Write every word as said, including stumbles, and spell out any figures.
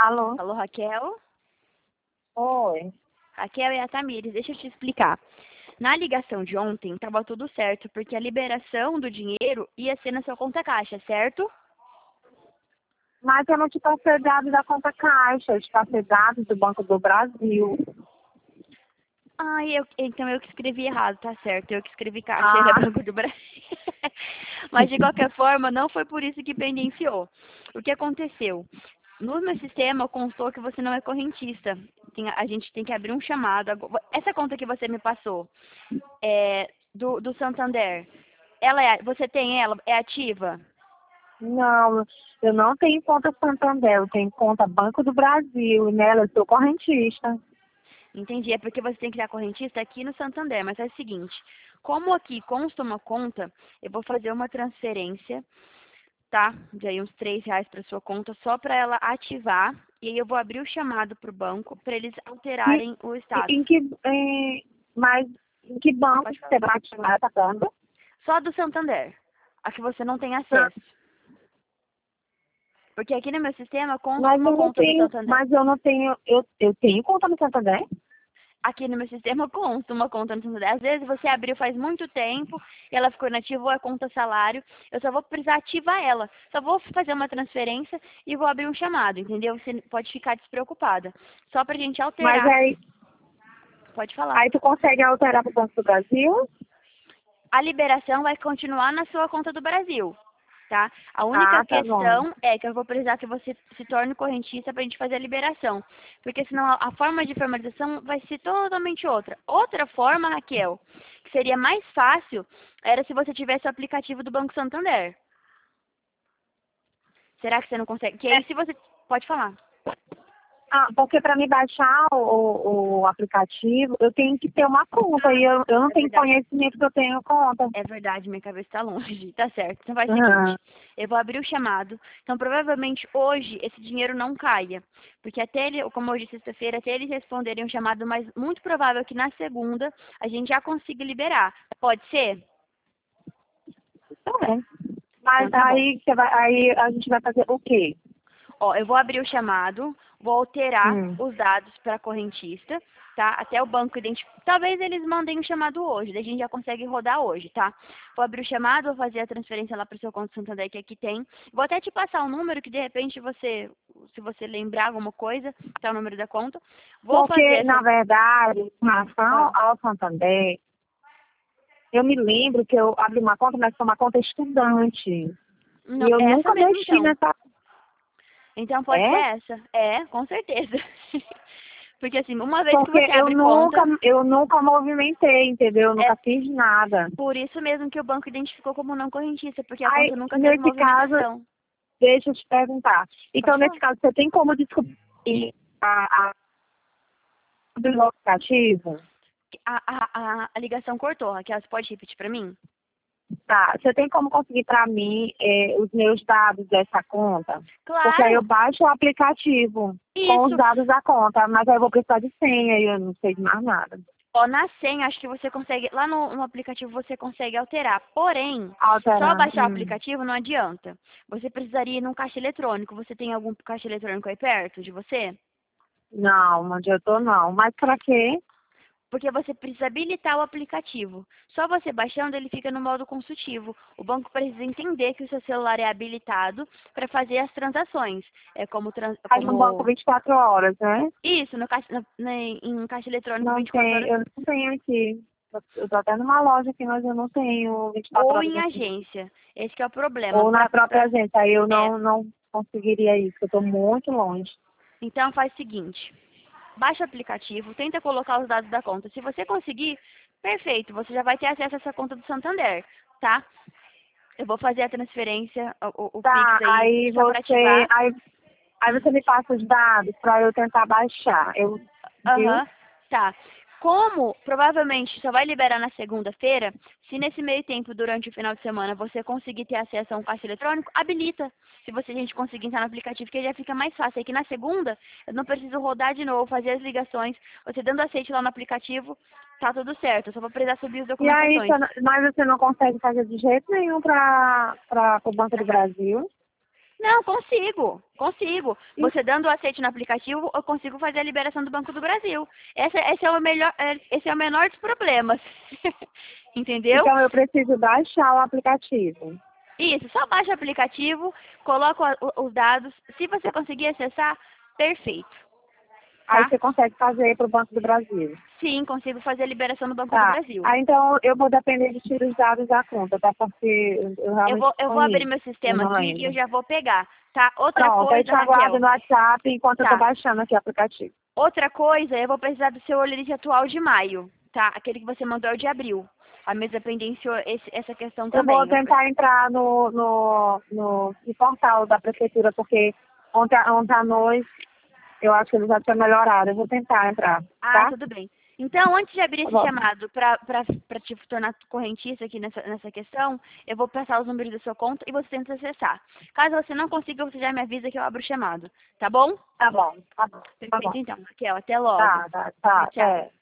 Alô? Alô, Raquel? Oi. Raquel e a Tamires, deixa eu te explicar. Na ligação de ontem, estava tudo certo, porque a liberação do dinheiro ia ser na sua conta caixa, certo? Mas eu não te passei dados da conta caixa, eu te passei dados do Banco do Brasil. Ah, eu, então eu que escrevi errado, tá certo. Eu que escrevi caixa, era Ah, Banco do Brasil. Mas de qualquer forma, não foi por isso que pendenciou. O que aconteceu? No meu sistema constou que você não é correntista. Tem- a gente tem que abrir um chamado. Agora- Essa conta que você me passou, é, do, do Santander, ela é, você tem ela? É ativa? não, eu não tenho conta Santander, eu tenho conta Banco do Brasil, e nela eu sou correntista. Entendi. É porque você tem que criar correntista aqui no Santander. Mas é o seguinte, como aqui consta uma conta, eu vou fazer uma transferência, tá? De aí uns três reais para sua conta, só para ela ativar. E aí eu vou abrir o chamado para o banco para eles E, alterarem o e- status. em que, em, mas em que banco Pode falar. você vai ativar essa conta? Só do Santander, a que você não tem acesso. Porque aqui no meu sistema consta Mas uma eu não conta do tenho, Santander. mas eu não tenho, eu, eu tenho conta no Santander? Aqui no meu sistema consta uma conta no Santander. Às vezes você abriu faz muito tempo e ela ficou inativa ou é conta salário. Eu só vou precisar ativar ela. Só vou fazer uma transferência e vou abrir um chamado, entendeu? Você pode ficar despreocupada. Só pra gente Mas alterar. aí, Pode falar. aí tu consegue alterar para o Banco do Brasil? A liberação vai continuar na sua conta do Brasil, tá? A única Ah, tá bom. questão é que eu vou precisar que você se torne correntista para a gente fazer a liberação. Porque senão a a forma de formalização vai ser totalmente outra. Outra forma, Raquel, que seria mais fácil, era se você tivesse o aplicativo do Banco Santander. Será que você não consegue? Que aí se você... Pode falar. Ah, porque para me baixar o, o aplicativo, eu tenho que ter uma conta e eu, eu não É tenho verdade. conhecimento que eu tenho conta. É verdade, minha cabeça está longe. Tá certo. Então faz o Aham. seguinte, eu vou abrir o chamado. Então provavelmente hoje esse dinheiro não caia. Porque até ele, como hoje é sexta-feira, até eles responderem o chamado, mas muito provável que na segunda a gente já consiga liberar. Pode ser? Então é. Então Mas tá bom. aí, você vai, aí a gente vai fazer o quê? Ó, eu vou abrir o chamado, vou alterar Hum. os dados para a correntista, tá? Até o banco identificar. Talvez eles mandem o chamado hoje, daí a gente já consegue rodar hoje, tá? Vou abrir o chamado, vou fazer a transferência lá para o seu conta Santander que aqui tem. Vou até te passar um número que de repente você, se você lembrar alguma coisa, tá o número da conta. Vou fazer Porque, essa. na verdade, em relação Ah, ao Santander, eu me lembro que eu abri uma conta, mas foi uma conta estudante. E não, eu essa nunca mesmo mexi então. nessa. Então pode ser É? essa. É, com certeza. Porque assim, uma vez que Porque você eu abre nunca, conta, eu nunca movimentei, entendeu? Eu é nunca fiz nada. por isso mesmo que o banco identificou como não correntista, porque a Aí, conta nunca teve nesse caso, movimentação. deixa eu te perguntar. Pode Então, nesse falar. caso, você tem como descobrir a, a do aplicativo? A, a, a, a ligação cortou, Raquel, você pode repetir pra mim? Tá, você tem como conseguir para mim eh, os meus dados dessa conta? Porque aí eu Claro, baixo o aplicativo com os isso. dados da conta, mas aí eu vou precisar de senha e eu não sei de mais nada. Ó, na senha, acho que você consegue, lá no, no aplicativo você consegue alterar. Porém, só Alterar. baixar o Hum. aplicativo não adianta. Você precisaria ir num caixa eletrônico. Você tem algum caixa eletrônico aí perto de você? Não, não adiantou não. Mas para quê? Porque você precisa habilitar o aplicativo. Só você baixando, ele fica no modo consultivo. O banco precisa entender que o seu celular é habilitado para fazer as transações. É como, tran- Faz no banco como... vinte e quatro horas, né? Isso, no caixa, na- na- em caixa eletrônico Não vinte e quatro tem, horas eu não tenho aqui. Eu tô até numa loja aqui, mas eu não tenho vinte e quatro ou horas em aqui. agência. Esse que é o problema. Ou na Pra, própria pra, agência. Aí eu é. não, não conseguiria isso, eu tô muito longe. Então faz o seguinte. Baixa o aplicativo, tenta colocar os dados da conta. Se você conseguir, perfeito. Você já vai ter acesso a essa conta do Santander, tá? Eu vou fazer a transferência, o, o, o Pix Tá, aí, aí só para você. ativar. Aí, aí você me passa os dados para eu tentar baixar. Eu, viu? Aham, tá. Como provavelmente só vai liberar na segunda-feira, se nesse meio tempo, durante o final de semana, você conseguir ter acesso a um caixa eletrônico, habilita. Se você a gente conseguir entrar no aplicativo, que aí já fica mais fácil. Aí que na segunda, eu não preciso rodar de novo, fazer as ligações. Você dando aceite lá no aplicativo, tá tudo certo. Eu só vou precisar subir as E aí, documentações. você não- mas você não consegue fazer de jeito nenhum para o Banco Pra do cá. Brasil. Não, consigo, consigo. Você dando o aceite no aplicativo, eu consigo fazer a liberação do Banco do Brasil. Esse, esse, é, o melhor, é, esse é o menor dos problemas. Entendeu? Então eu preciso baixar o aplicativo. Isso, só baixa o aplicativo, coloca o- os dados. Se você conseguir acessar, perfeito. Aí Tá? você consegue fazer para o Banco do Brasil. Sim, consigo fazer a liberação do Banco do Tá. Brasil. Aí então eu vou depender de tirar os dados da conta, tá? Porque eu Eu realmente vou, eu vou abrir conheço. meu Eu sistema não aqui e eu lembro. já vou pegar, tá? Outra Pronto, aí coisa, te aguardo Raquel. no WhatsApp enquanto eu tô Tá. baixando aqui o aplicativo. Outra coisa, eu vou precisar do seu olerite atual de maio, tá? Aquele que você mandou é o de abril. A mesa pendenciou esse, essa questão Eu também. vou tentar entrar no, no, no, no portal da prefeitura, porque ontem, ontem à noite eu acho que eles já tinham melhorado. Eu vou tentar entrar, Ah, tá? tudo bem. Então, antes de abrir Tá esse bom. chamado para te tornar correntista aqui nessa, nessa questão, eu vou passar os números da sua conta e você tenta acessar. Caso você não consiga, você já me avisa que eu abro o chamado. Tá bom? Tá bom, tá bom. Tá Perfeito, bom. então. Raquel, até logo. Tá, tá, tá. Tchau, tchau. É.